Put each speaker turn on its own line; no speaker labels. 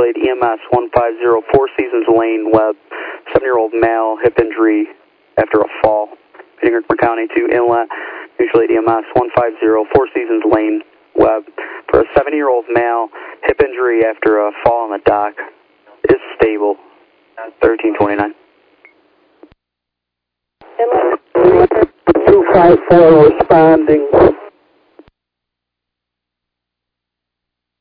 Mutual Aid EMS 150, Four Seasons Lane, Webb, 7-year-old male, hip injury after a fall. Heading Rickmer County to Inlet, Mutual Aid EMS 150, Four Seasons Lane, Webb, for a 70-year-old male, hip injury after a fall on the dock, is stable, 1329.
Inlet 254 responding.